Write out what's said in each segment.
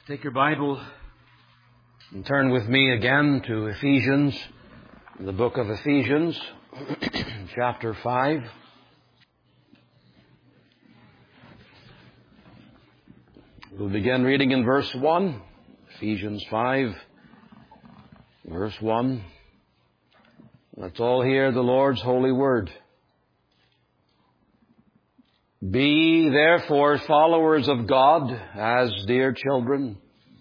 Take your Bible and turn with me again to Ephesians, the book of Ephesians, chapter 5. We'll begin reading in verse 1, Ephesians 5, verse 1. Let's all hear the Lord's holy word. Be therefore followers of God as dear children,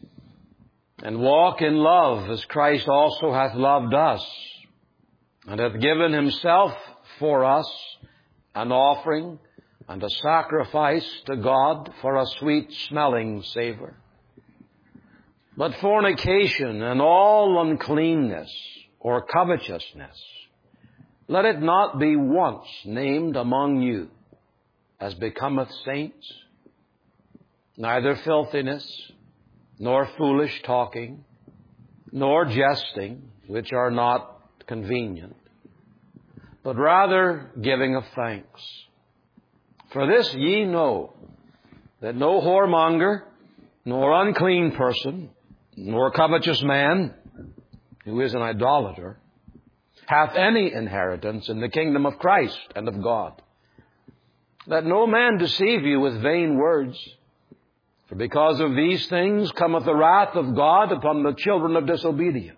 and walk in love as Christ also hath loved us, and hath given himself for us an offering and a sacrifice to God for a sweet-smelling savour. But fornication and all uncleanness or covetousness, let it not be once named among you, as becometh saints, neither filthiness, nor foolish talking, nor jesting, which are not convenient, but rather giving of thanks. For this ye know, that no whoremonger, nor unclean person, nor covetous man, who is an idolater, hath any inheritance in the kingdom of Christ and of God. Let no man deceive you with vain words, for because of these things cometh the wrath of God upon the children of disobedience.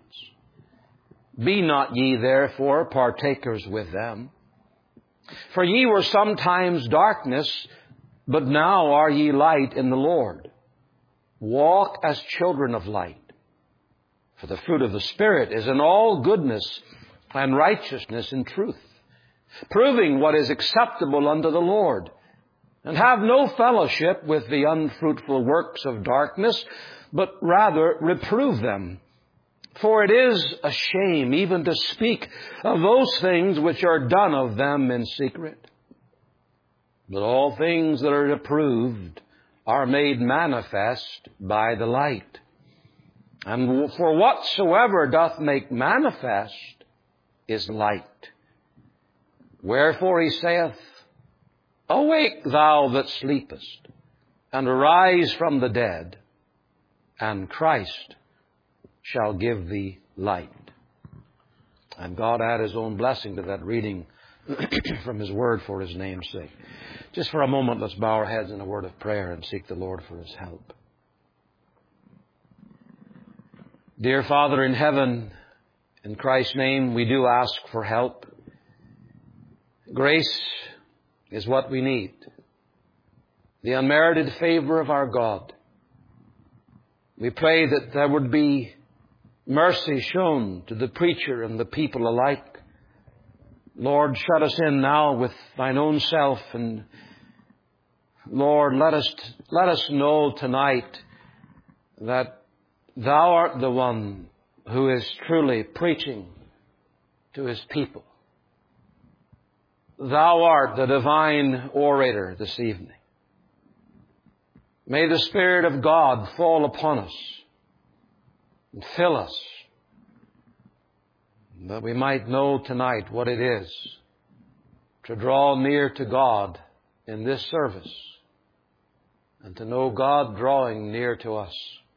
Be not ye therefore partakers with them. For ye were sometimes darkness, but now are ye light in the Lord. Walk as children of light. For the fruit of the Spirit is in all goodness and righteousness and truth, proving what is acceptable unto the Lord, and have no fellowship with the unfruitful works of darkness, but rather reprove them. For it is a shame even to speak of those things which are done of them in secret. But all things that are reproved are made manifest by the light. And for whatsoever doth make manifest is light. Wherefore he saith, Awake thou that sleepest, and arise from the dead, and Christ shall give thee light. And God add his own blessing to that reading from his word for his name's sake. Just for a moment, let's bow our heads in a word of prayer and seek the Lord for his help. Dear Father in heaven, in Christ's name, we do ask for help. Grace is what we need. The unmerited favor of our God. We pray that there would be mercy shown to the preacher and the people alike. Lord, shut us in now with thine own self, and Lord, let us know tonight that thou art the one who is truly preaching to his people. Thou art the divine orator this evening. May the Spirit of God fall upon us and fill us, that we might know tonight what it is to draw near to God in this service, and to know God drawing near to us.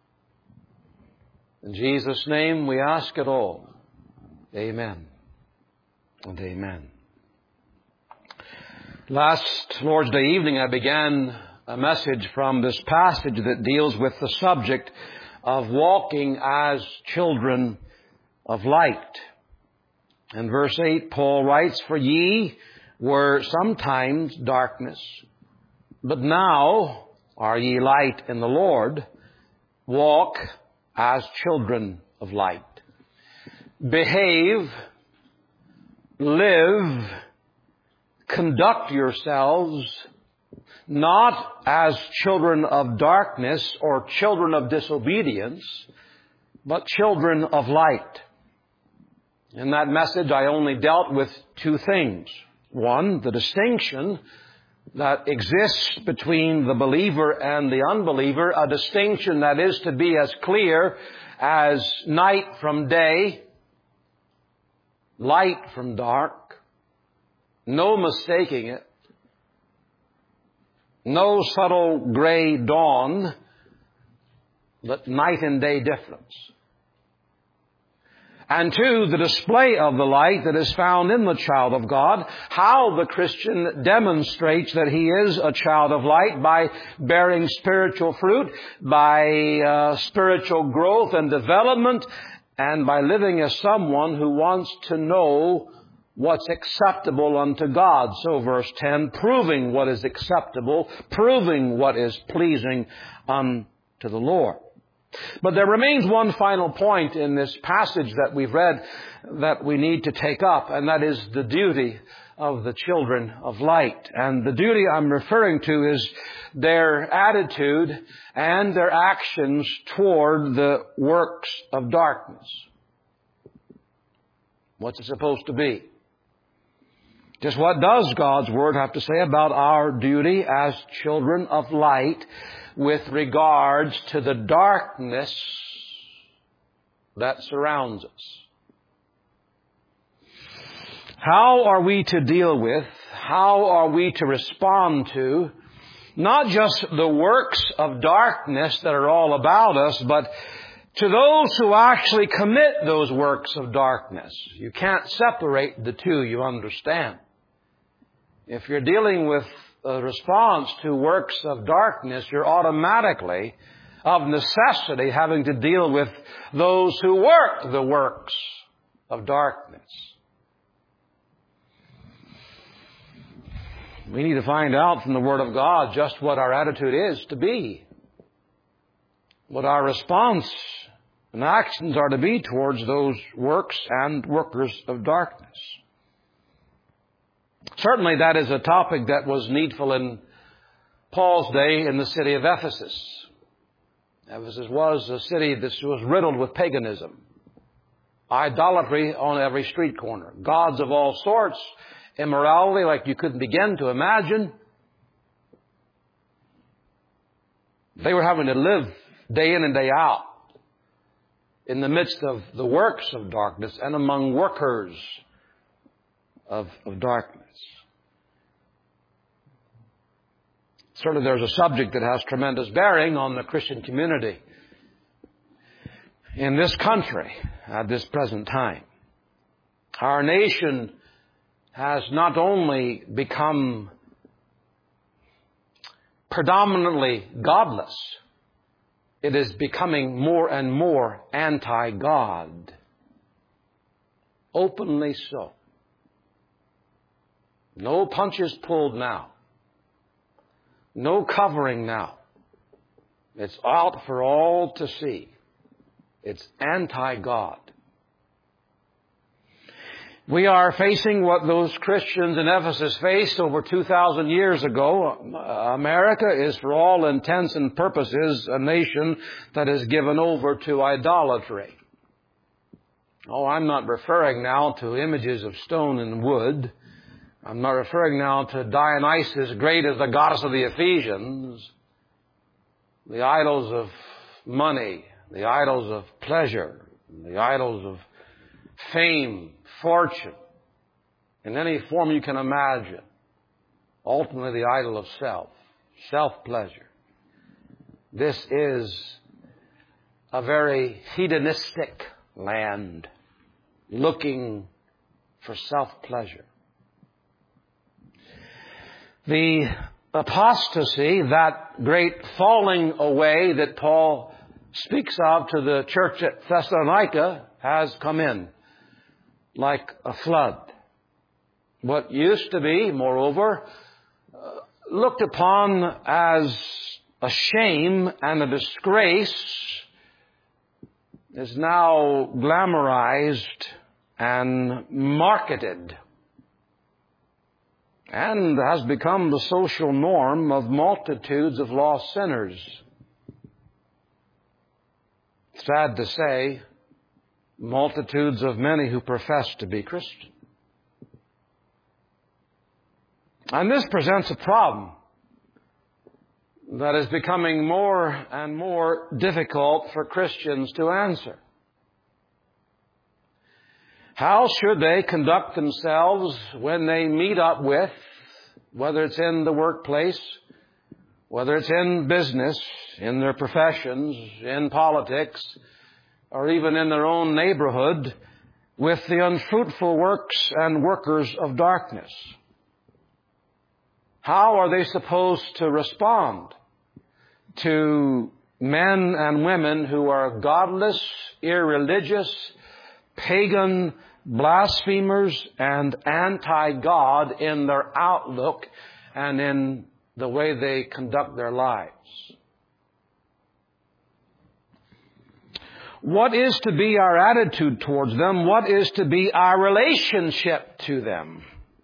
In Jesus' name we ask it all. Amen and amen. Last Lord's Day evening, I began a message from this passage that deals with the subject of walking as children of light. In verse 8, Paul writes, For ye were sometimes darkness, but now are ye light in the Lord. Walk as children of light. Behave, live, conduct yourselves not as children of darkness or children of disobedience, but children of light. In that message, I only dealt with two things. One, the distinction that exists between the believer and the unbeliever, a distinction that is to be as clear as night from day, light from dark. No mistaking it. No subtle gray dawn. the night and day difference. And two, the display of the light that is found in the child of God, how the Christian demonstrates that he is a child of light by bearing spiritual fruit, by spiritual growth and development, and by living as someone who wants to know what's acceptable unto God. So verse 10, proving what is acceptable, proving what is pleasing unto the Lord. But there remains one final point in this passage that we've read that we need to take up, and that is the duty of the children of light. And the duty I'm referring to is their attitude and their actions toward the works of darkness. What's it supposed to be? Just what does God's Word have to say about our duty as children of light with regards to the darkness that surrounds us? How are we to deal with, how are we to respond to, not just the works of darkness that are all about us, but to those who actually commit those works of darkness? You can't separate the two, you understand. If you're dealing with a response to works of darkness, you're automatically, of necessity, having to deal with those who work the works of darkness. We need to find out from the Word of God just what our attitude is to be, what our response and actions are to be towards those works and workers of darkness. Certainly that is a topic that was needful in Paul's day in the city of Ephesus. Ephesus was a city that was riddled with paganism, idolatry on every street corner, gods of all sorts, immorality like you couldn't begin to imagine. They were having to live day in and day out in the midst of the works of darkness and among workers of darkness. Certainly there's a subject that has tremendous bearing on the Christian community in this country at this present time. Our nation has not only become predominantly godless, it is becoming more and more anti-God. Openly so. No punches pulled now. No covering now. It's out for all to see. It's anti-God. We are facing what those Christians in Ephesus faced over 2,000 years ago. America is, for all intents and purposes, a nation that is given over to idolatry. Oh, I'm not referring now to images of stone and wood. I'm not referring now to Dionysus, great as the goddess of the Ephesians, the idols of money, the idols of pleasure, the idols of fame, fortune, in any form you can imagine. Ultimately, the idol of self, self-pleasure. This is a very hedonistic land looking for self-pleasure. The apostasy, that great falling away that Paul speaks of to the church at Thessalonica, has come in like a flood. What used to be, moreover, looked upon as a shame and a disgrace is now glamorized and marketed and has become the social norm of multitudes of lost sinners. Sad to say, multitudes of many who profess to be Christian. And this presents a problem that is becoming more and more difficult for Christians to answer. How should they conduct themselves when they meet up with, whether it's in the workplace whether it's in business, in their professions, in politics, or even in their own neighborhood, with the unfruitful works and workers of darkness. How are they supposed to respond to men and women who are godless, irreligious, pagan, blasphemers, and anti-God in their outlook and in the way they conduct their lives? What is to be our attitude towards them? What is to be our relationship to them?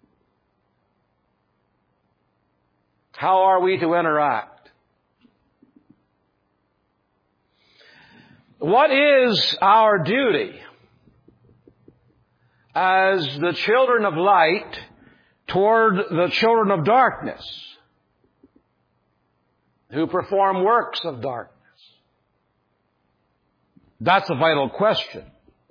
How are we to interact? What is our duty as the children of light toward the children of darkness who perform works of darkness? That's a vital question.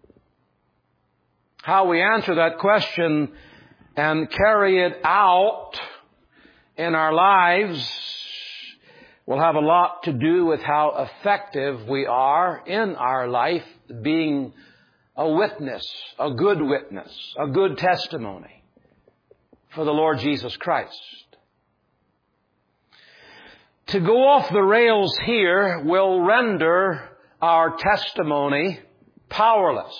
How we answer that question and carry it out in our lives will have a lot to do with how effective we are in our life being a witness, a good testimony for the Lord Jesus Christ. To go off the rails here will render our testimony powerless.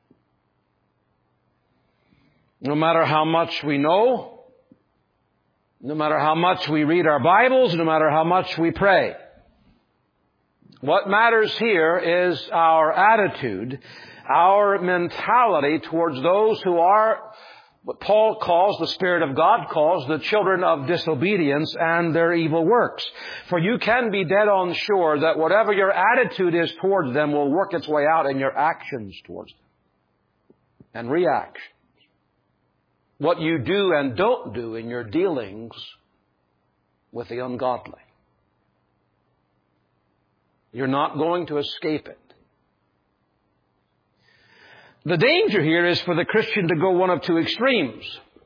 No matter how much we know, no matter how much we read our Bibles, no matter how much we pray. What matters here is our attitude, our mentality towards those who are what Paul calls, the Spirit of God calls, the children of disobedience and their evil works. For you can be dead on sure that whatever your attitude is towards them will work its way out in your actions towards them and reactions. What you do and don't do in your dealings with the ungodly. You're not going to escape it. The danger here is for the Christian to go one of two extremes.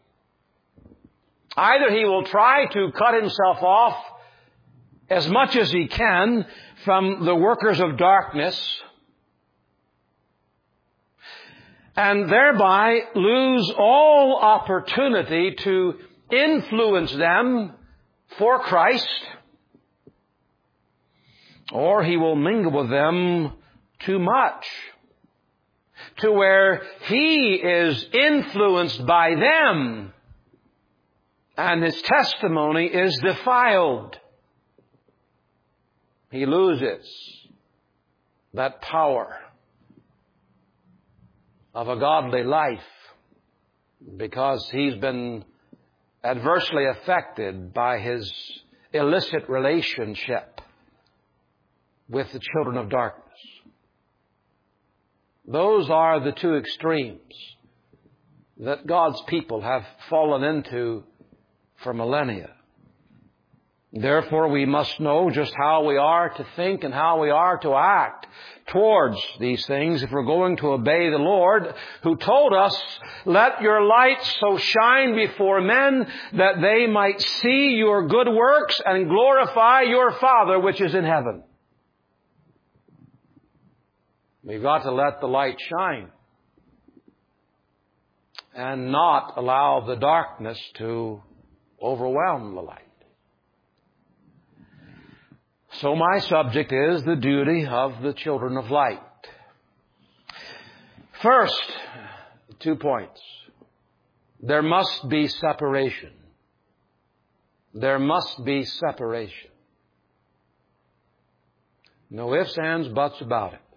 Either he will try to cut himself off as much as he can from the workers of darkness and thereby lose all opportunity to influence them for Christ, or he will mingle with them too much, to where he is influenced by them and his testimony is defiled. He loses that power of a godly life because he's been adversely affected by his illicit relationship with the children of darkness. Those are the two extremes that God's people have fallen into for millennia. Therefore, we must know just how we are to think and how we are to act towards these things if we're going to obey the Lord, who told us, "Let your light so shine before men that they might see your good works and glorify your Father which is in heaven." We've got to let the light shine and not allow the darkness to overwhelm the light. So my subject is the duty of the children of light. First, 2 points. There must be separation. There must be separation. No ifs, ands, buts about it.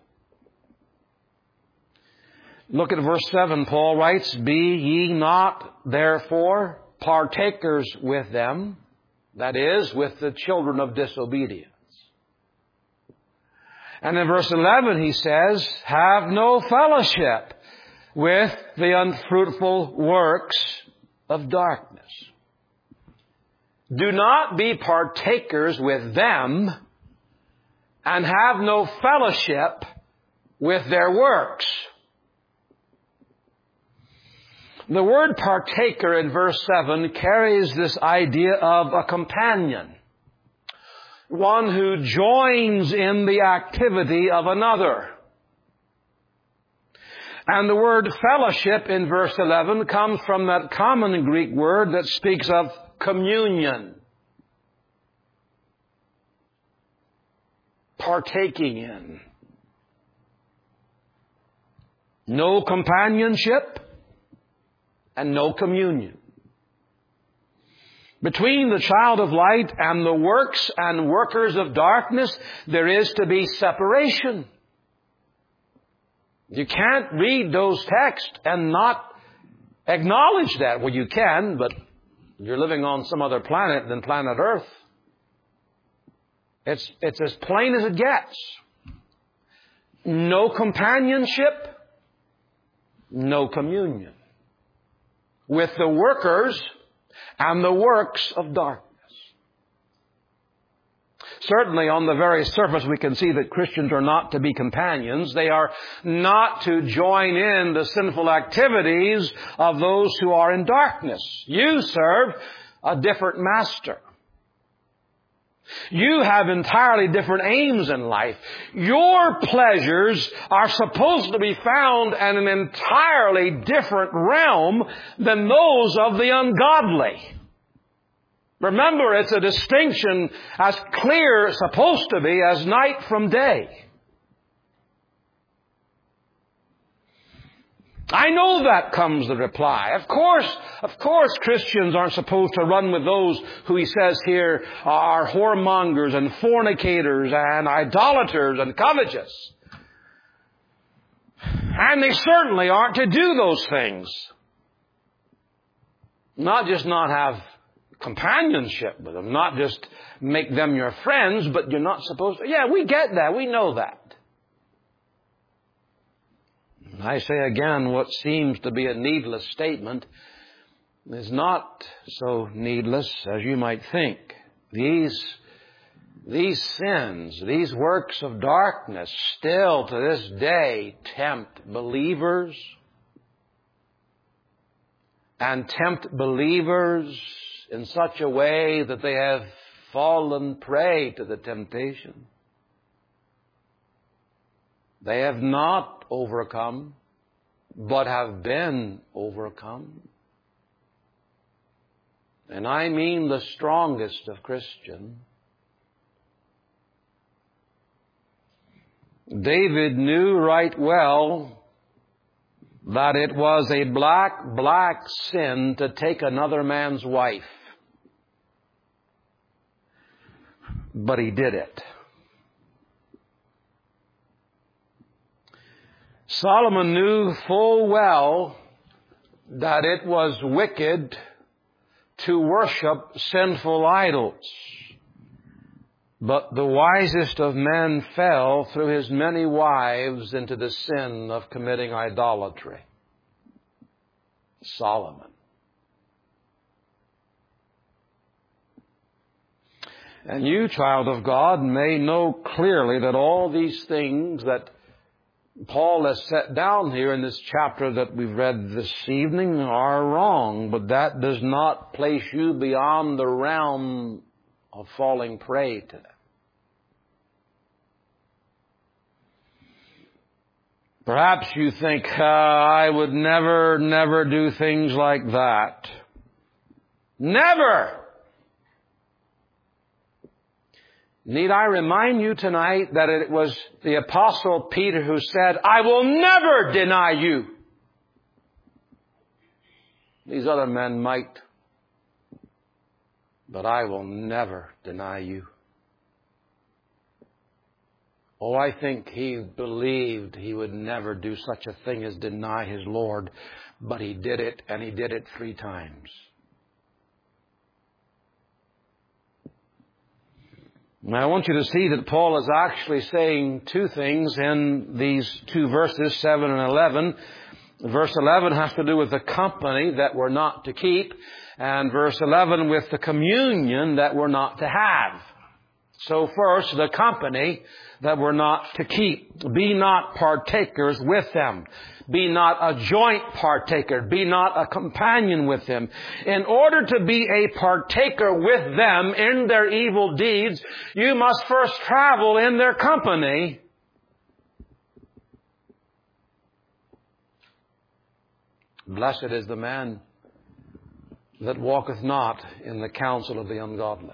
Look at verse 7. Paul writes, "Be ye not therefore partakers with them," that is, with the children of disobedience. And in verse 11 he says, "Have no fellowship with the unfruitful works of darkness." Do not be partakers with them and have no fellowship with their works. The word partaker in verse 7 carries this idea of a companion one who joins in the activity of another. And the word fellowship in verse 11 comes from that common Greek word that speaks of communion. Partaking in. No companionship and no communion. Between the child of light and the works and workers of darkness, there is to be separation. You can't read those texts and not acknowledge that. Well, you can, but you're living on some other planet than planet Earth. It's as plain as it gets. No companionship, no communion with the workers and the works of darkness. Certainly on the very surface we can see that Christians are not to be companions. They are not to join in the sinful activities of those who are in darkness. You serve a different master. You have entirely different aims in life. Your pleasures are supposed to be found in an entirely different realm than those of the ungodly. Remember, it's a distinction as clear, supposed to be, as night from day. I know that, comes the reply. Of course Christians aren't supposed to run with those who he says here are whoremongers and fornicators and idolaters and covetous. And they certainly aren't to do those things. Not just not have companionship with them, not just make them your friends, but you're not supposed to. Yeah, we get that. We know that. I say again, what seems to be a needless statement is not so needless as you might think. These sins, these works of darkness still to this day tempt believers and tempt believers in such a way that they have fallen prey to the temptation. They have not overcome, but have been overcome. And I mean the strongest of Christians. David knew right well that it was a black sin to take another man's wife. But he did it. Solomon knew full well that it was wicked to worship sinful idols. But the wisest of men fell through his many wives into the sin of committing idolatry. Solomon. And you, child of God, may know clearly that all these things that Paul has set down here in this chapter that we've read this evening are wrong, but that does not place you beyond the realm of falling prey to them. Perhaps you think, I would never do things like that. Never! Need I remind you tonight that it was the Apostle Peter who said, I will never deny you. These other men might, but I will never deny you. Oh, I think he believed he would never do such a thing as deny his Lord, but he did it, and he did it 3 times. Now, I want you to see that Paul is actually saying 2 things in these 2 verses, 7 and 11. Verse 11 has to do with the company that we're not to keep, and verse 11 with the communion that we're not to have. So first, the company that we're not to keep. Be not partakers with them. Be not a joint partaker. Be not a companion with them. In order to be a partaker with them in their evil deeds, you must first travel in their company. Blessed is the man that walketh not in the counsel of the ungodly.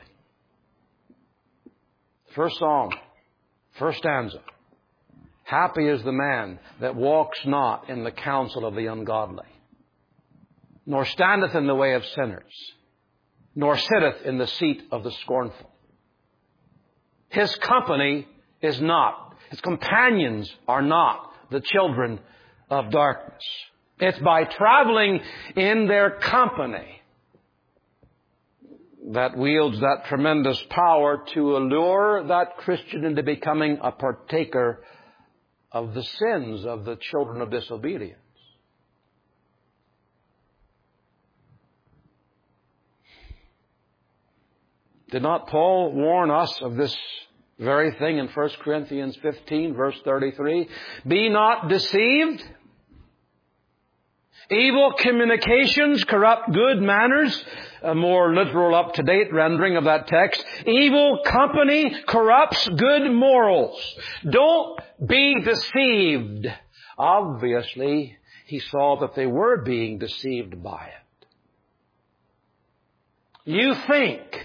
First song, first stanza. Happy is the man that walks not in the counsel of the ungodly, nor standeth in the way of sinners, nor sitteth in the seat of the scornful. His company is not, his companions are not the children of darkness. It's by traveling in their company that wields that tremendous power to allure that Christian into becoming a partaker of the sins of the children of disobedience. Did not Paul warn us of this very thing in 1 Corinthians 15, verse 33? Be not deceived. Evil communications corrupt good manners. A more literal, up-to-date rendering of that text. Evil company corrupts good morals. Don't be deceived. Obviously, he saw that they were being deceived by it. You think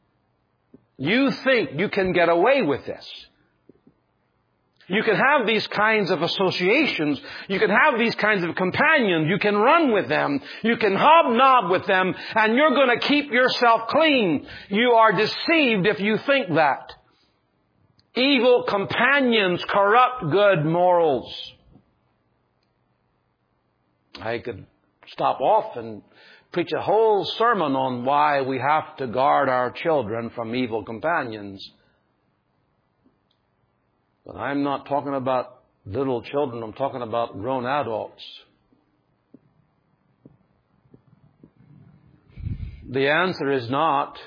you can get away with this. You can have these kinds of associations. You can have these kinds of companions. You can run with them. You can hobnob with them. And you're going to keep yourself clean. You are deceived if you think that. Evil companions corrupt good morals. I could stop off and preach a whole sermon on why we have to guard our children from evil companions. But I'm not talking about little children. I'm talking about grown adults. The answer is not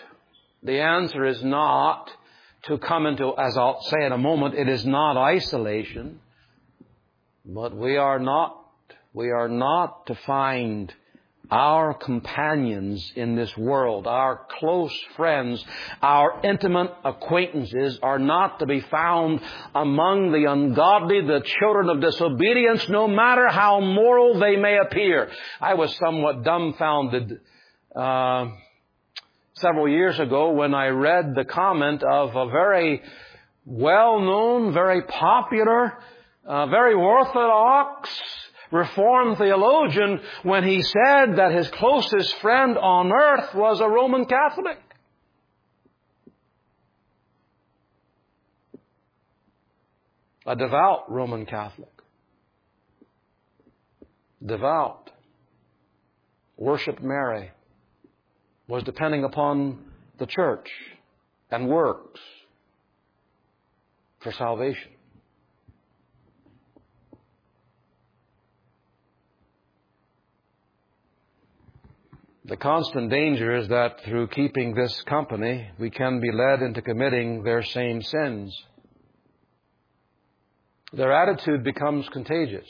to come into, as I'll say in a moment, it is not isolation. But we are not to find our companions in this world, our close friends, our intimate acquaintances are not to be found among the ungodly, the children of disobedience, no matter how moral they may appear. I was somewhat dumbfounded several years ago when I read the comment of a very well-known, very popular, very orthodox Reformed theologian when he said that his closest friend on earth was a Roman Catholic. A devout Roman Catholic. Devout. Worshipped Mary. Was depending upon the church and works for salvation. The constant danger is that through keeping this company, we can be led into committing their same sins. Their attitude becomes contagious.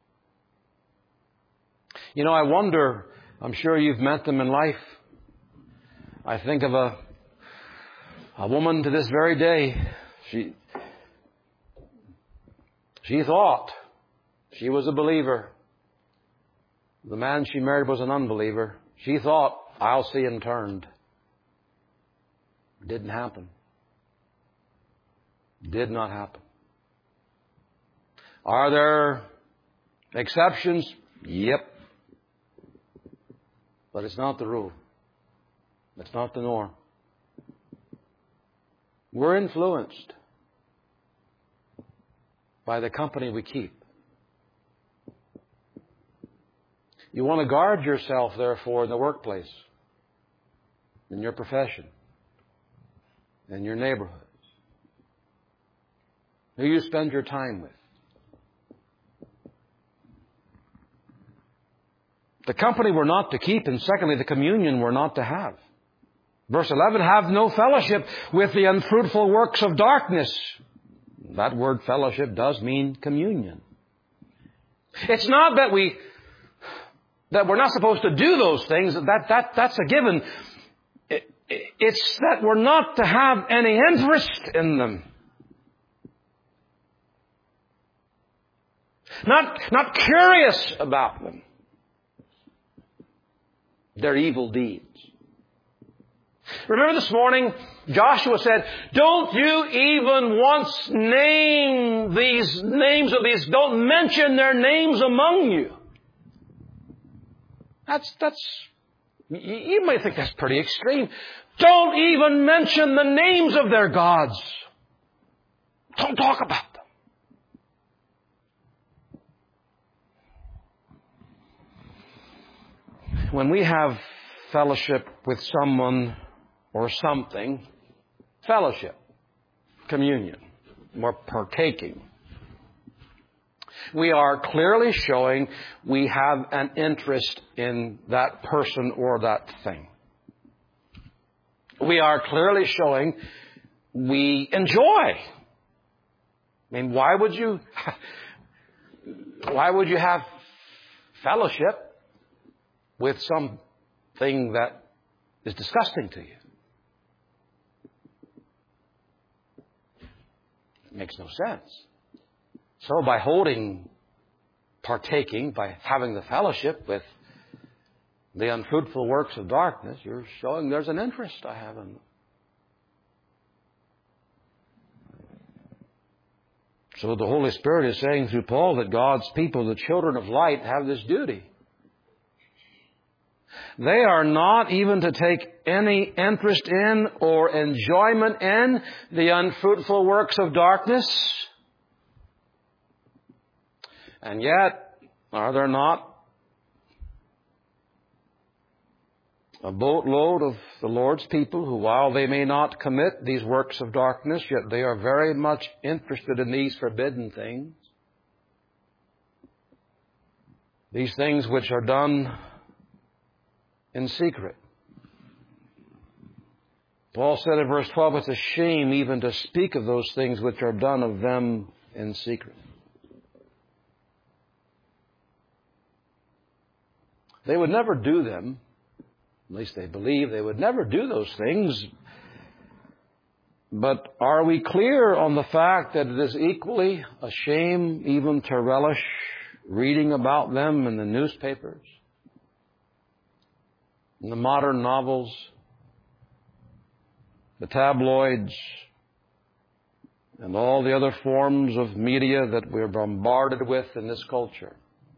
You know, I wonder, I'm sure you've met them in life. I think of a woman to this very day. She thought she was a believer. The man she married was an unbeliever. She thought, I'll see him turned. Didn't happen. Did not happen. Are there exceptions? Yep. But it's not the rule. It's not the norm. We're influenced by the company we keep. You want to guard yourself, therefore, in the workplace, in your profession, in your neighborhood, who you spend your time with. The company we're not to keep, and secondly, the communion we're not to have. Verse 11, have no fellowship with the unfruitful works of darkness. That word fellowship does mean communion. It's not that we're not supposed to do those things. That's a given. It's that we're not to have any interest in them. Not curious about them. Their evil deeds. Remember this morning, Joshua said, don't you even once name these names of these, don't mention their names among you. You might think that's pretty extreme. Don't even mention the names of their gods. Don't talk about them. When we have fellowship with someone or something, fellowship, communion, we're partaking. We are clearly showing we have an interest in that person or that thing. We are clearly showing we enjoy. I mean, why would you have fellowship with something that is disgusting to you? It makes no sense. So by partaking, by having the fellowship with the unfruitful works of darkness, you're showing there's an interest I have in them. So the Holy Spirit is saying through Paul that God's people, the children of light, have this duty. They are not even to take any interest in or enjoyment in the unfruitful works of darkness. And yet, are there not a boatload of the Lord's people who, while they may not commit these works of darkness, yet they are very much interested in these forbidden things? These things which are done in secret. Paul said in verse 12, it's a shame even to speak of those things which are done of them in secret. They would never do them. At least they believe they would never do those things. But are we clear on the fact that it is equally a shame even to relish reading about them in the newspapers, in the modern novels, the tabloids, and all the other forms of media that we're bombarded with in this culture?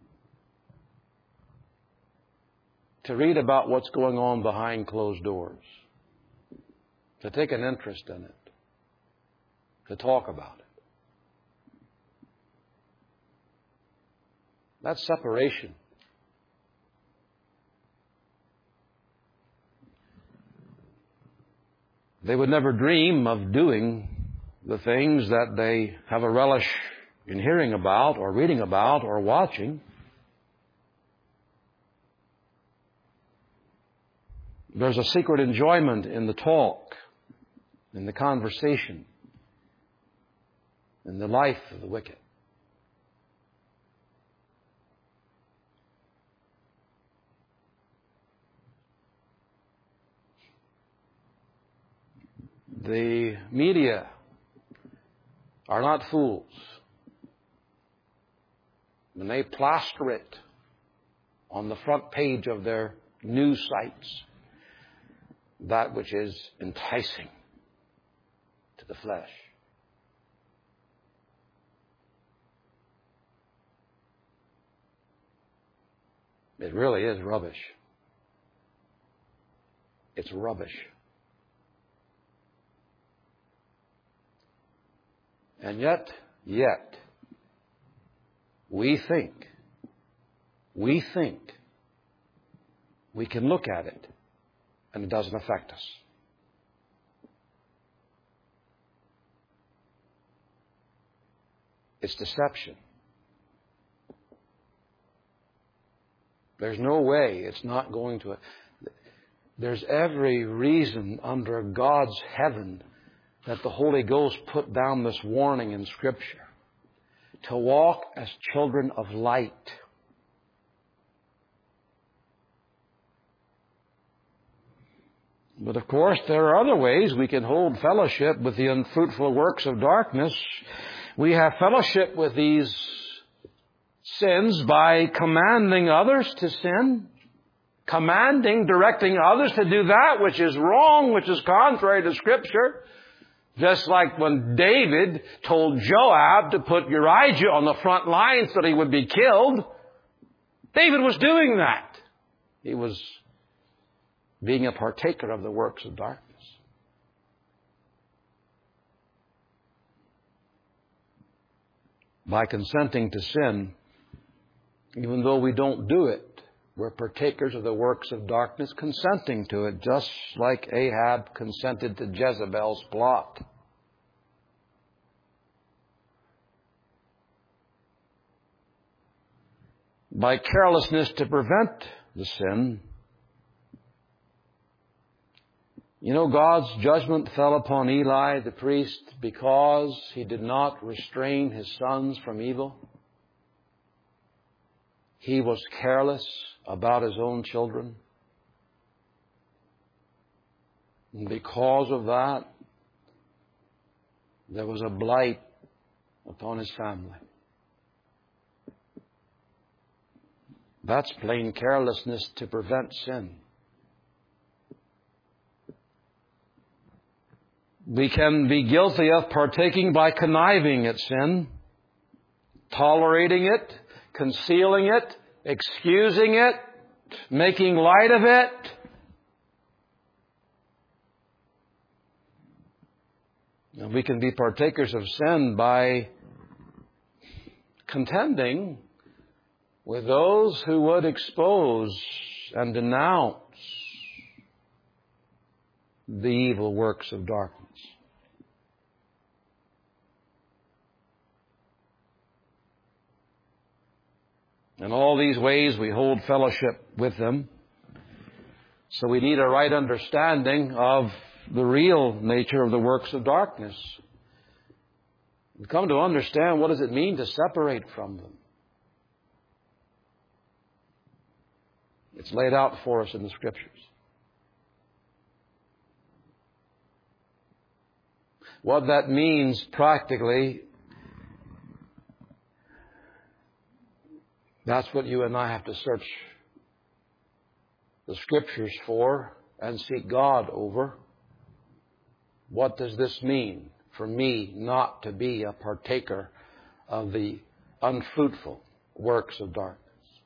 To read about what's going on behind closed doors, to take an interest in it, to talk about it. That's separation. They would never dream of doing the things that they have a relish in hearing about or reading about or watching. There's a secret enjoyment in the talk, in the conversation, in the life of the wicked. The media are not fools when they plaster it on the front page of their news sites, that which is enticing to the flesh. It really is rubbish. It's rubbish. And yet, we think we can look at it and it doesn't affect us. It's deception. There's no way it's not going to. there's every reason under God's heaven that the Holy Ghost put down this warning in Scripture to walk as children of light. But of course, there are other ways we can hold fellowship with the unfruitful works of darkness. We have fellowship with these sins by commanding others to sin. Directing others to do that which is wrong, which is contrary to Scripture. Just like when David told Joab to put Uriah on the front line so that he would be killed. David was doing that. He was being a partaker of the works of darkness. By consenting to sin, even though we don't do it, we're partakers of the works of darkness, consenting to it, just like Ahab consented to Jezebel's plot. By carelessness to prevent the sin, God's judgment fell upon Eli the priest because he did not restrain his sons from evil. He was careless about his own children. And because of that, there was a blight upon his family. That's plain carelessness to prevent sin. We can be guilty of partaking by conniving at sin, tolerating it, concealing it, excusing it, making light of it. And we can be partakers of sin by contending with those who would expose and denounce the evil works of darkness. In all these ways, we hold fellowship with them. So we need a right understanding of the real nature of the works of darkness. We come to understand, what does it mean to separate from them? It's laid out for us in the Scriptures. What that means practically, that's what you and I have to search the Scriptures for and seek God over. What does this mean for me not to be a partaker of the unfruitful works of darkness?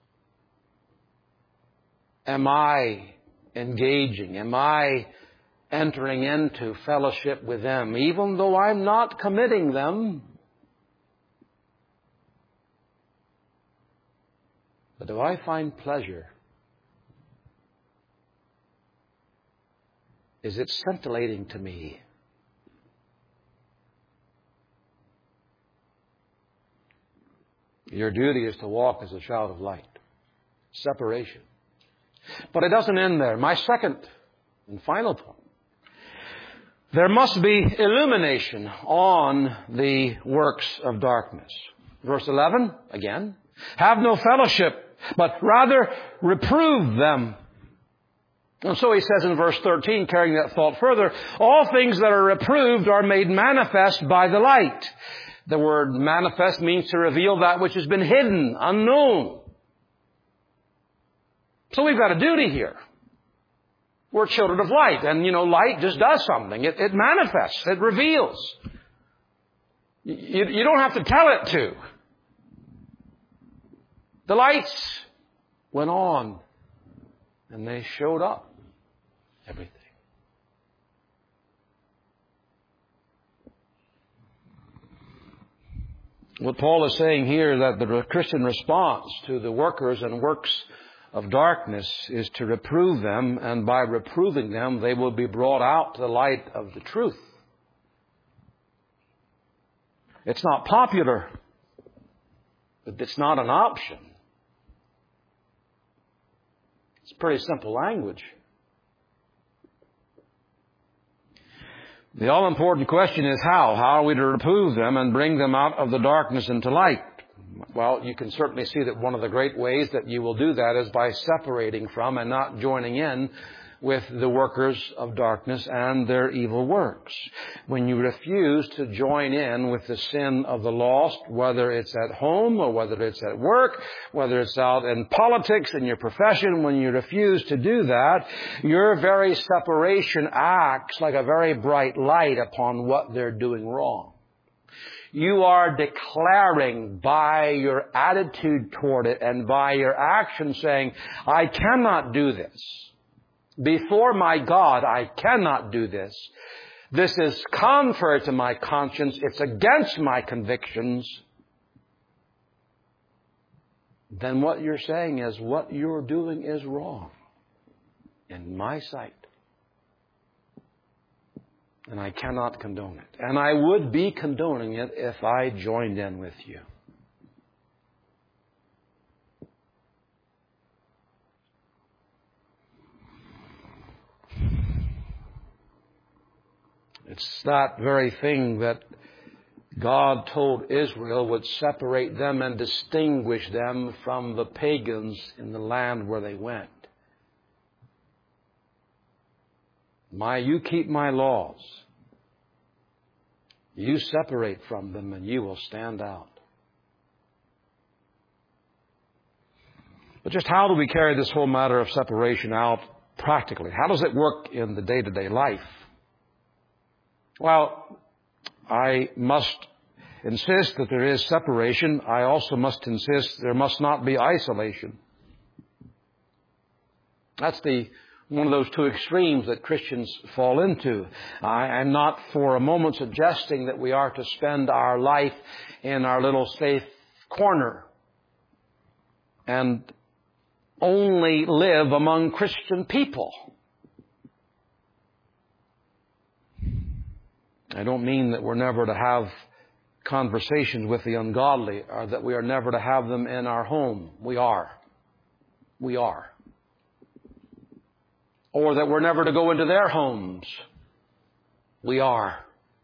Am I engaging? Am I entering into fellowship with them, even though I'm not committing them? But do I find pleasure? Is it scintillating to me? Your duty is to walk as a child of light. Separation. But it doesn't end there. My second and final point. There must be illumination on the works of darkness. Verse 11, again. Have no fellowship, but rather reprove them. And so he says in verse 13, carrying that thought further, all things that are reproved are made manifest by the light. The word manifest means to reveal that which has been hidden, unknown. So we've got a duty here. We're children of light. And, light just does something. It manifests. It reveals. You don't have to tell it to. The lights went on. And they showed up. Everything. What Paul is saying here, that the Christian response to the workers and works of darkness is to reprove them, and by reproving them, they will be brought out to the light of the truth. It's not popular, but it's not an option. It's pretty simple language. The all-important question is how? How are we to reprove them and bring them out of the darkness into light? Well, you can certainly see that one of the great ways that you will do that is by separating from and not joining in with the workers of darkness and their evil works. When you refuse to join in with the sin of the lost, whether it's at home or whether it's at work, whether it's out in politics, in your profession, when you refuse to do that, your very separation acts like a very bright light upon what they're doing wrong. You are declaring by your attitude toward it and by your action saying, I cannot do this. Before my God, I cannot do this. This is contrary to my conscience. It's against my convictions. Then what you're saying is what you're doing is wrong in my sight. And I cannot condone it. And I would be condoning it if I joined in with you. It's that very thing that God told Israel would separate them and distinguish them from the pagans in the land where they went. You keep my laws. You separate from them and you will stand out. But just how do we carry this whole matter of separation out practically? How does it work in the day-to-day life? Well, I must insist that there is separation. I also must insist there must not be isolation. That's one of those two extremes that Christians fall into. I am not for a moment suggesting that we are to spend our life in our little safe corner and only live among Christian people. I don't mean that we're never to have conversations with the ungodly or that we are never to have them in our home. We are. We are. Or that we're never to go into their homes. We are.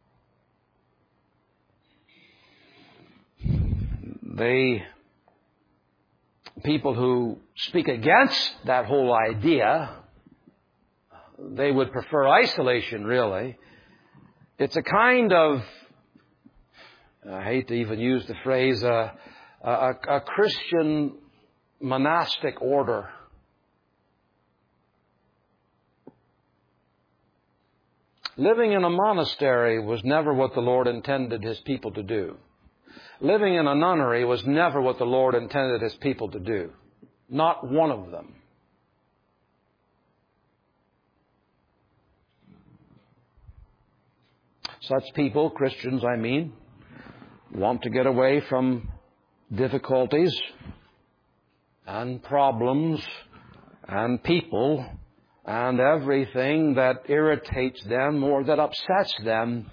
People who speak against that whole idea, they would prefer isolation, really. It's a kind of, I hate to even use the phrase, a Christian monastic order. Living in a monastery was never what the Lord intended His people to do. Living in a nunnery was never what the Lord intended His people to do. Not one of them. Such people, Christians I mean, want to get away from difficulties and problems and people and everything that irritates them or that upsets them.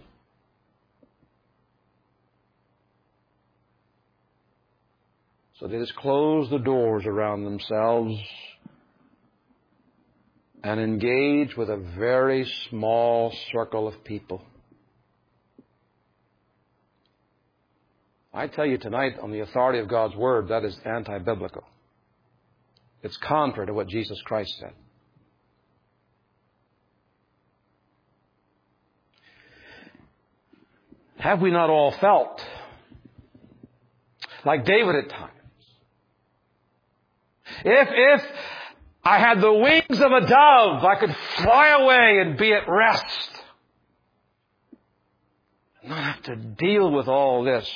So they just close the doors around themselves and engage with a very small circle of people. I tell you tonight, on the authority of God's Word, that is anti-biblical. It's contrary to what Jesus Christ said. Have we not all felt like David at times? If I had the wings of a dove, I could fly away and be at rest. Not have to deal with all this.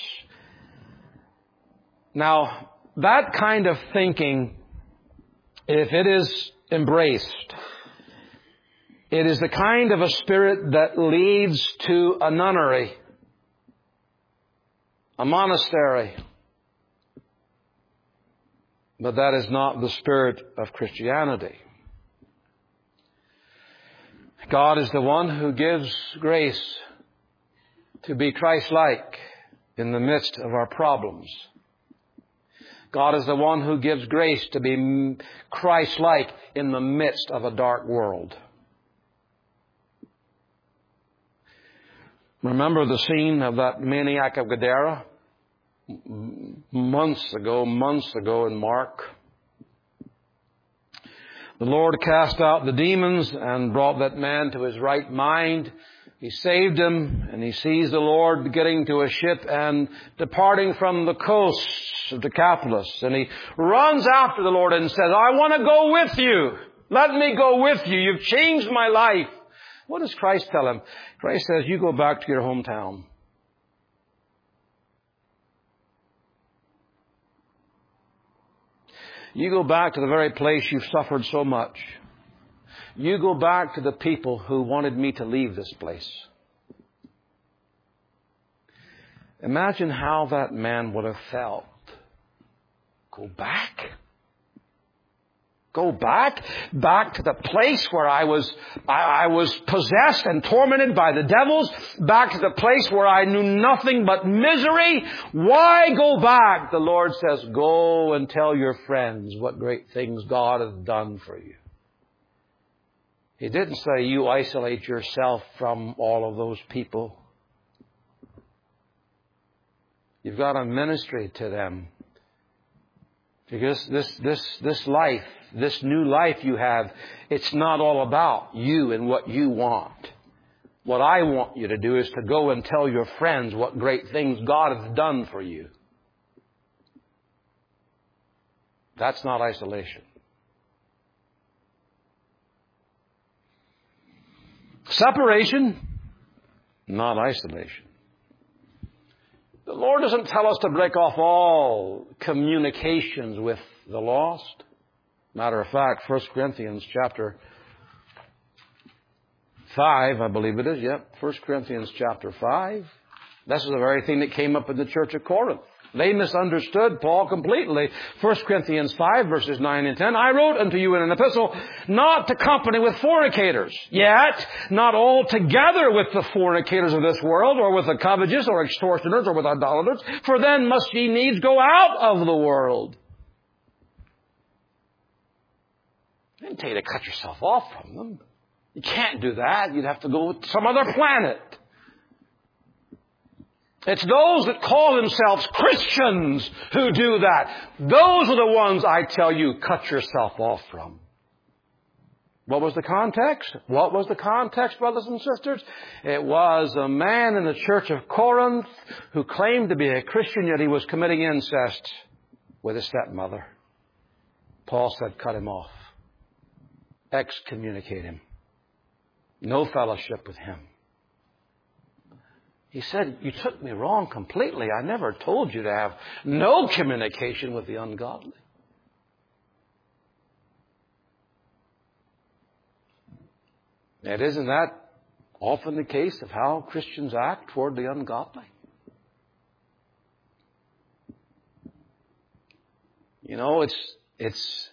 Now, that kind of thinking, if it is embraced, it is the kind of a spirit that leads to a nunnery, a monastery. But that is not the spirit of Christianity. God is the one who gives grace to be Christ-like in the midst of our problems. God is the one who gives grace to be Christ-like in the midst of a dark world. Remember the scene of that maniac of Gadara? Months ago in Mark. The Lord cast out the demons and brought that man to his right mind. He saved him, and he sees the Lord getting to a ship and departing from the coast of Decapolis. And he runs after the Lord and says, I want to go with you. Let me go with you. You've changed my life. What does Christ tell him? Christ says, you go back to your hometown. You go back to the very place you've suffered so much. You go back to the people who wanted me to leave this place. Imagine how that man would have felt. Go back? Go back? Back to the place where I was possessed and tormented by the devils? Back to the place where I knew nothing but misery? Why go back? The Lord says, go and tell your friends what great things God has done for you. He didn't say you isolate yourself from all of those people. You've got a ministry to them. Because this life, this new life you have, it's not all about you and what you want. What I want you to do is to go and tell your friends what great things God has done for you. That's not isolation. Separation, not isolation. The Lord doesn't tell us to break off all communications with the lost. Matter of fact, 1 Corinthians chapter 5, I believe it is. Yep, 1 Corinthians chapter 5. This is the very thing that came up in the church of Corinth. They misunderstood Paul completely. 1 Corinthians 5, verses 9 and 10. I wrote unto you in an epistle not to company with fornicators, yet not altogether with the fornicators of this world, or with the covetous, or extortioners, or with idolaters, for then must ye needs go out of the world. I didn't tell you to cut yourself off from them. You can't do that. You'd have to go to some other planet. It's those that call themselves Christians who do that. Those are the ones I tell you, cut yourself off from. What was the context? What was the context, brothers and sisters? It was a man in the church of Corinth who claimed to be a Christian, yet he was committing incest with his stepmother. Paul said, cut him off. Excommunicate him. No fellowship with him. He said, you took me wrong completely. I never told you to have no communication with the ungodly. And isn't that often the case of how Christians act toward the ungodly? You know, it's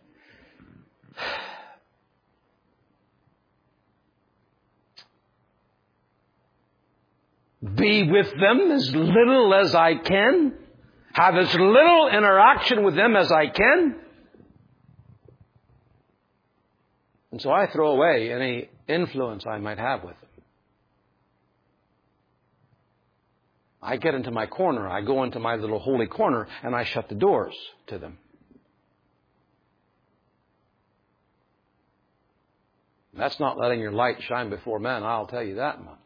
be with them as little as I can. Have as little interaction with them as I can. And so I throw away any influence I might have with them. I get into my corner. I go into my little holy corner and I shut the doors to them. That's not letting your light shine before men, I'll tell you that much.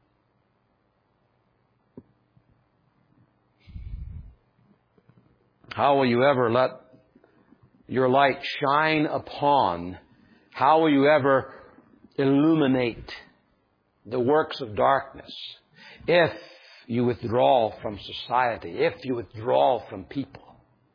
How will you ever let your light shine upon? How will you ever illuminate the works of darkness if you withdraw from society, if you withdraw from people?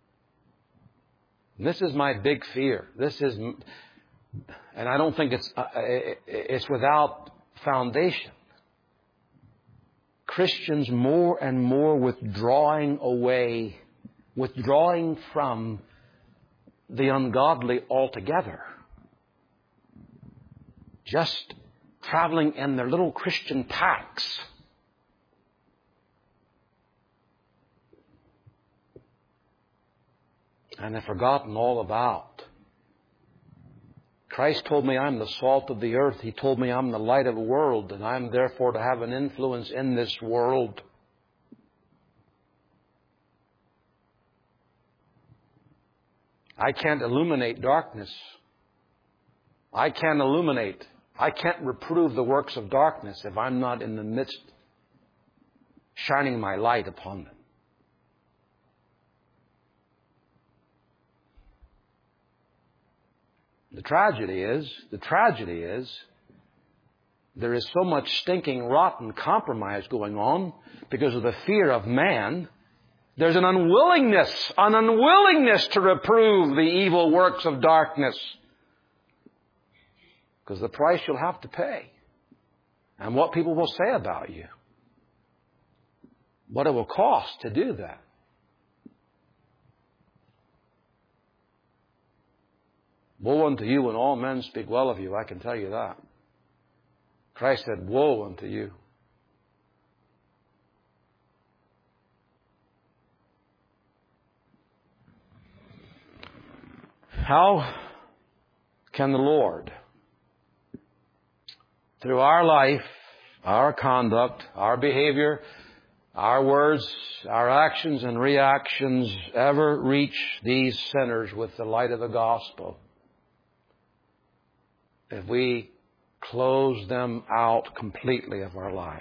This is my big fear. And I don't think it's without foundation. Christians more and more withdrawing from the ungodly altogether. Just traveling in their little Christian packs. And they've forgotten all about Christ told me I'm the salt of the earth. He told me I'm the light of the world, and I'm therefore to have an influence in this world. I can't illuminate darkness. I can't reprove the works of darkness if I'm not in the midst, shining my light upon them. The tragedy is, there is so much stinking, rotten compromise going on because of the fear of man. There's an unwillingness to reprove the evil works of darkness. Because the price you'll have to pay. And what people will say about you. What it will cost to do that. Woe unto you when all men speak well of you, I can tell you that. Christ said, woe unto you. How can the Lord, through our life, our conduct, our behavior, our words, our actions and reactions, ever reach these sinners with the light of the gospel if we close them out completely of our lives?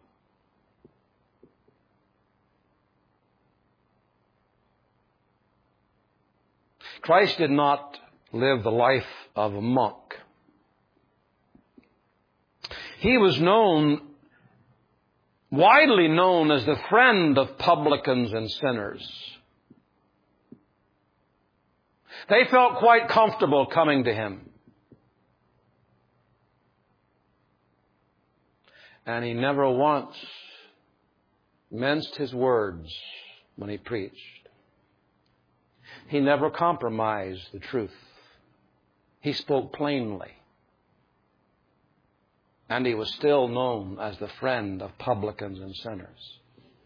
Christ did not live the life of a monk. He was widely known as the friend of publicans and sinners. They felt quite comfortable coming to him. And he never once minced his words when he preached. He never compromised the truth. He spoke plainly. And he was still known as the friend of publicans and sinners.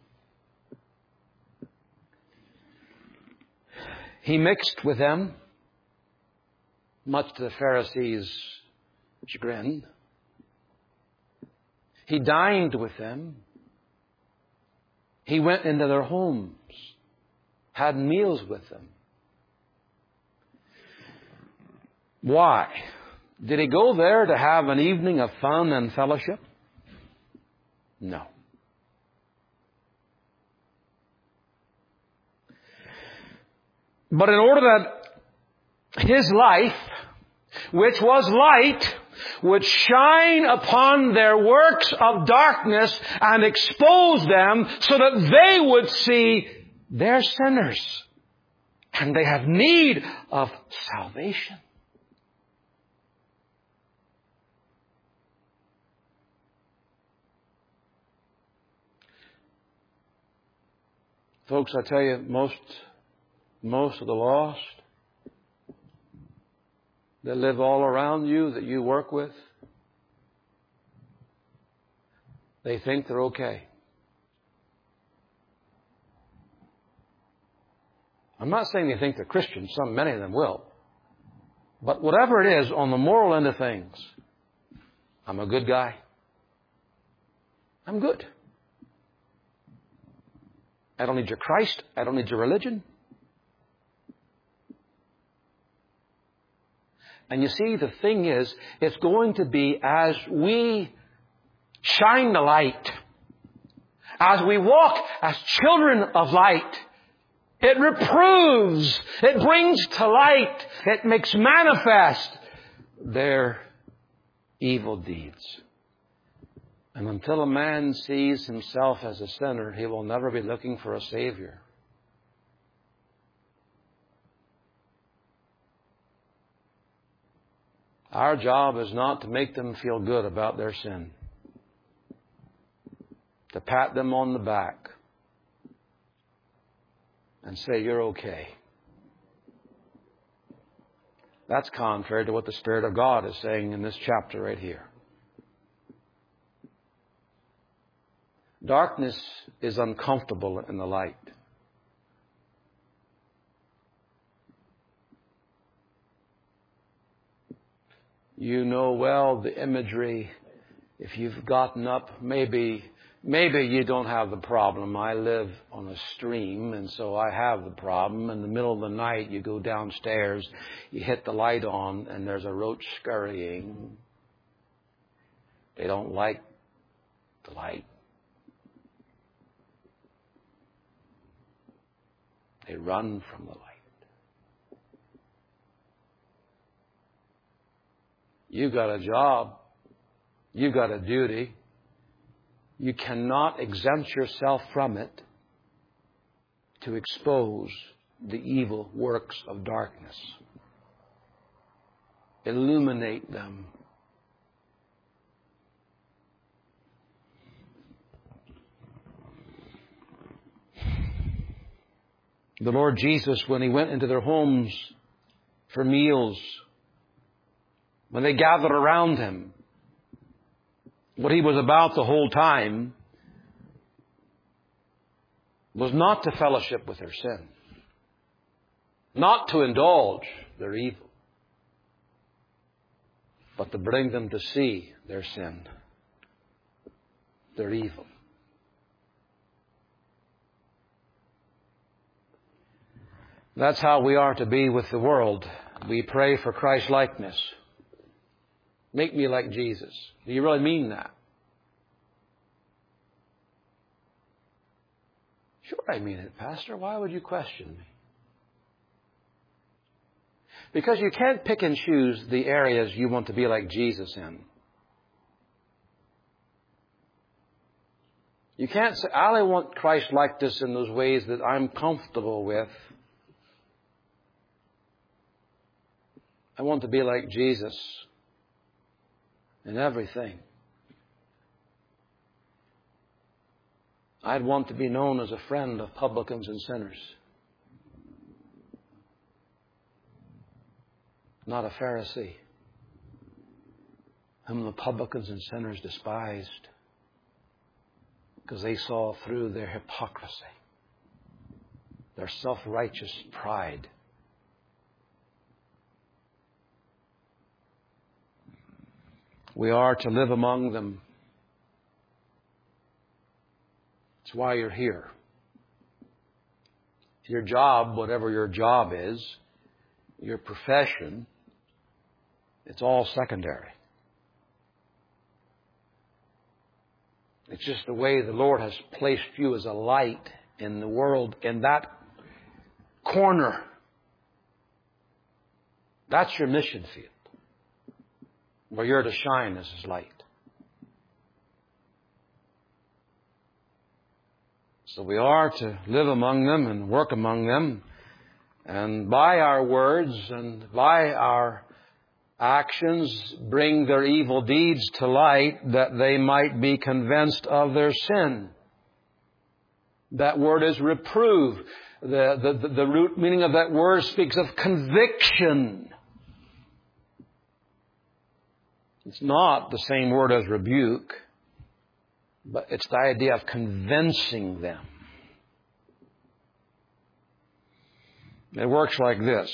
He mixed with them, much to the Pharisees' chagrin. He dined with them. He went into their homes, had meals with them. Why? Did he go there to have an evening of fun and fellowship? No. But in order that his life, which was light, would shine upon their works of darkness and expose them so that they would see they're sinners and they have need of salvation. Folks, I tell you, most of the lost that live all around you, that you work with, they think they're okay. I'm not saying they think they're Christians. Many of them will. But whatever it is, on the moral end of things, I'm a good guy. I'm good. I don't need your Christ. I don't need your religion. And you see, the thing is, it's going to be as we shine the light, as we walk as children of light, it reproves, it brings to light, it makes manifest their evil deeds. And until a man sees himself as a sinner, he will never be looking for a Savior. Our job is not to make them feel good about their sin, to pat them on the back and say, you're okay. That's contrary to what the Spirit of God is saying in this chapter right here. Darkness is uncomfortable in the light. You know well the imagery. If you've gotten up, maybe you don't have the problem. I live on a stream, and so I have the problem. In the middle of the night, you go downstairs, you hit the light on, and there's a roach scurrying. They don't like the light. They run from the light. You've got a job. You've got a duty. You cannot exempt yourself from it to expose the evil works of darkness. Illuminate them. The Lord Jesus, when He went into their homes for meals, when they gathered around Him, what He was about the whole time was not to fellowship with their sin, not to indulge their evil, but to bring them to see their sin, their evil. That's how we are to be with the world. We pray for Christ-likeness. Make me like Jesus. Do you really mean that? Sure I mean it, Pastor. Why would you question me? Because you can't pick and choose the areas you want to be like Jesus in. You can't say, I only want Christ-likeness in those ways that I'm comfortable with. I want to be like Jesus in everything. I'd want to be known as a friend of publicans and sinners, not a Pharisee whom the publicans and sinners despised because they saw through their hypocrisy, their self-righteous pride. We are to live among them. It's why you're here. Your job, whatever your job is, your profession, it's all secondary. It's just the way the Lord has placed you as a light in the world, in that corner. That's your mission field, where you're to shine as His light. So we are to live among them and work among them. And by our words and by our actions, bring their evil deeds to light, that they might be convinced of their sin. That word is reprove. The root meaning of that word speaks of conviction. It's not the same word as rebuke, but it's the idea of convincing them. It works like this.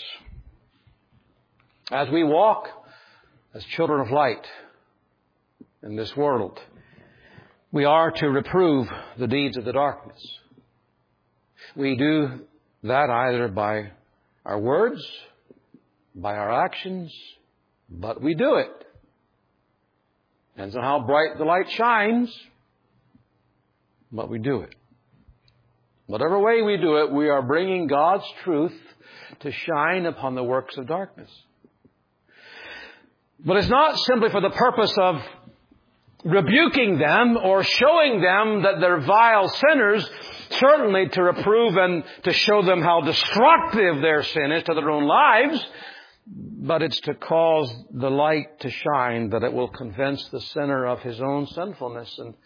As we walk as children of light in this world, we are to reprove the deeds of the darkness. We do that either by our words, by our actions, but we do it. Depends on how bright the light shines, but we do it. Whatever way we do it, we are bringing God's truth to shine upon the works of darkness. But it's not simply for the purpose of rebuking them or showing them that they're vile sinners, certainly to reprove and to show them how destructive their sin is to their own lives, but it's to cause the light to shine, that it will convince the sinner of his own sinfulness. And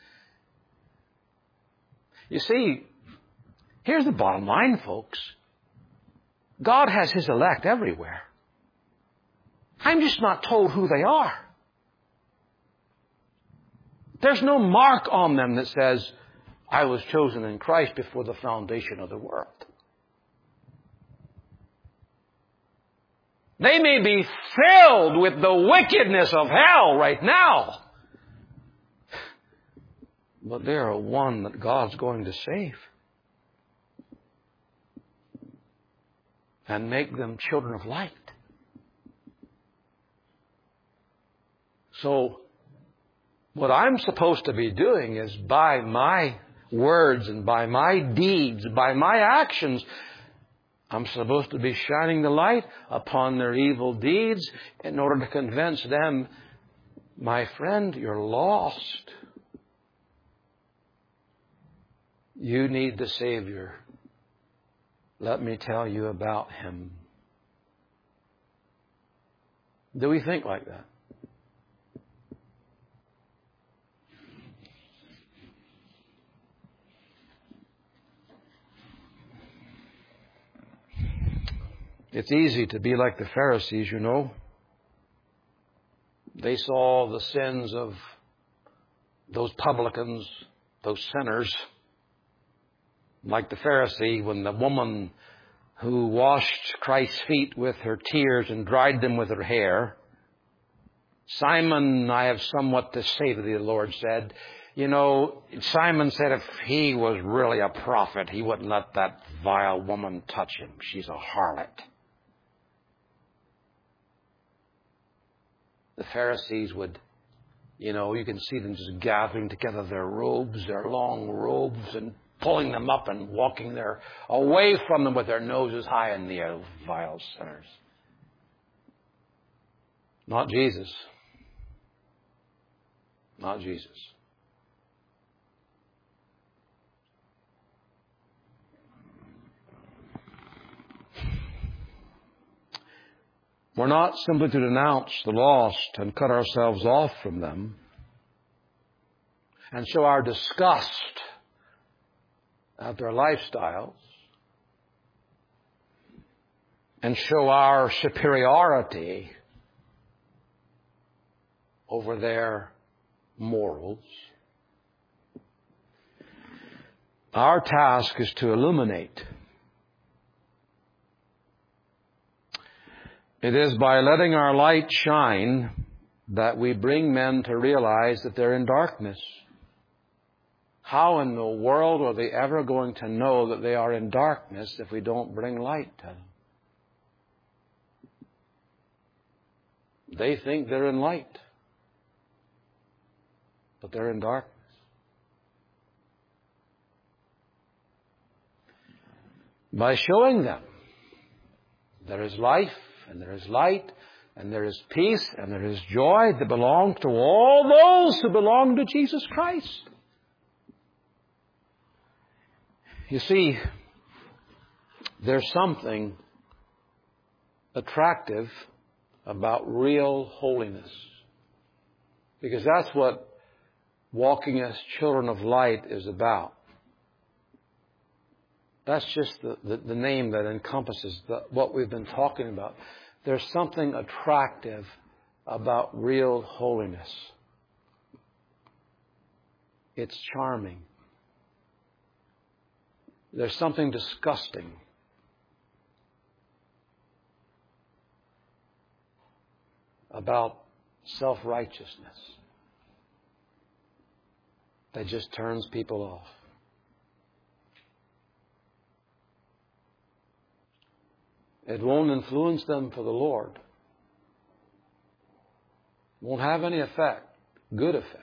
you see, here's the bottom line, folks. God has His elect everywhere. I'm just not told who they are. There's no mark on them that says, I was chosen in Christ before the foundation of the world. They may be filled with the wickedness of hell right now. But they are one that God's going to save. And make them children of light. So, what I'm supposed to be doing is by my words and by my deeds, by my actions, I'm supposed to be shining the light upon their evil deeds in order to convince them, my friend, you're lost. You need the Savior. Let me tell you about Him. Do we think like that? It's easy to be like the Pharisees, you know. They saw the sins of those publicans, those sinners. Like the Pharisee, when the woman who washed Christ's feet with her tears and dried them with her hair. Simon, I have somewhat to say to thee, the Lord said. You know, Simon said if he was really a prophet, he wouldn't let that vile woman touch him. She's a harlot. The Pharisees would, you know, you can see them just gathering together their robes, their long robes, and pulling them up and walking there away from them with their noses high in the air, vile sinners. Not Jesus. Not Jesus. We're not simply to denounce the lost and cut ourselves off from them and show our disgust at their lifestyles and show our superiority over their morals. Our task is to illuminate. It is by letting our light shine that we bring men to realize that they're in darkness. How in the world are they ever going to know that they are in darkness if we don't bring light to them? They think they're in light, but they're in darkness. By showing them there is life, and there is light, and there is peace, and there is joy that belong to all those who belong to Jesus Christ. You see, there's something attractive about real holiness. Because that's what walking as children of light is about. That's just the name that encompasses what we've been talking about. There's something attractive about real holiness. It's charming. There's something disgusting about self-righteousness that just turns people off. It won't influence them for the Lord. It won't have any effect, good effect.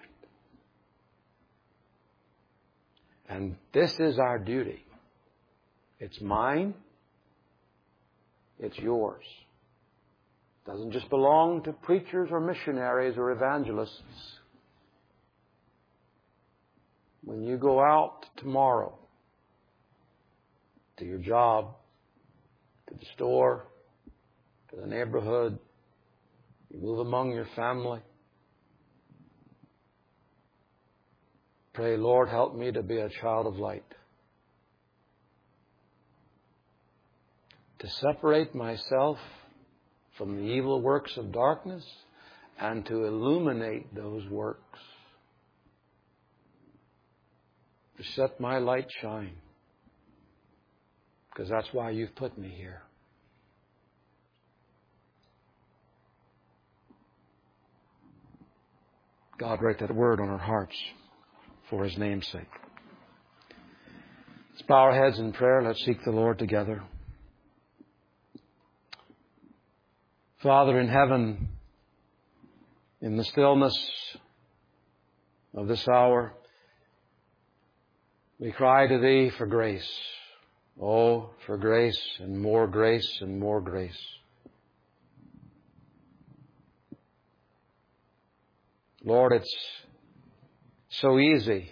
And this is our duty. It's mine. It's yours. It doesn't just belong to preachers or missionaries or evangelists. When you go out tomorrow to your job, to the store, to the neighborhood, you move among your family, pray, Lord, help me to be a child of light. To separate myself from the evil works of darkness and to illuminate those works. To set my light shine. Because that's why you've put me here. God, write that word on our hearts for His name's sake. Let's bow our heads in prayer. Let's seek the Lord together. Father in heaven, in the stillness of this hour, we cry to Thee for grace. Oh, for grace and more grace and more grace. Lord, it's so easy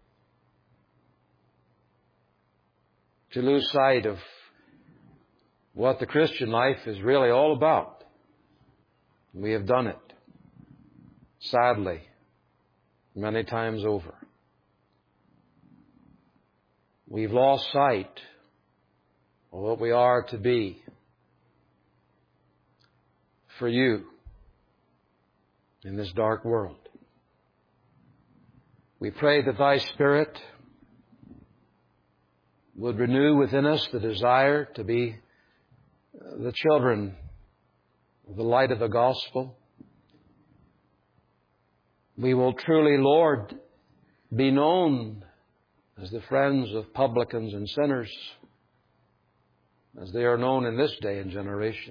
to lose sight of what the Christian life is really all about. We have done it, sadly, many times over. We've lost sight of what we are to be for You in this dark world. We pray that Thy Spirit would renew within us the desire to be the children of the light of the gospel. We will truly, Lord, be known as the friends of publicans and sinners, as they are known in this day and generation.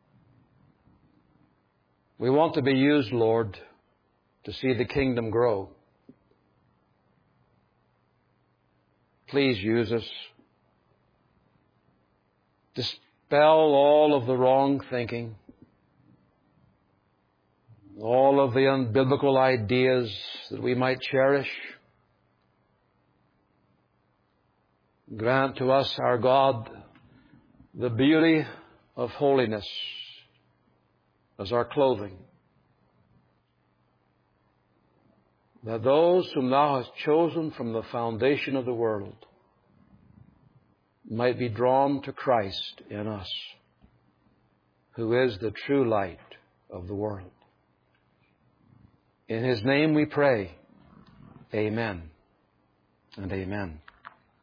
We want to be used, Lord, to see the kingdom grow. Please use us. Dispel all of the wrong thinking, all of the unbiblical ideas that we might cherish. Grant to us, our God, the beauty of holiness as our clothing, that those whom Thou hast chosen from the foundation of the world might be drawn to Christ in us, who is the true light of the world. In His name we pray. Amen and amen.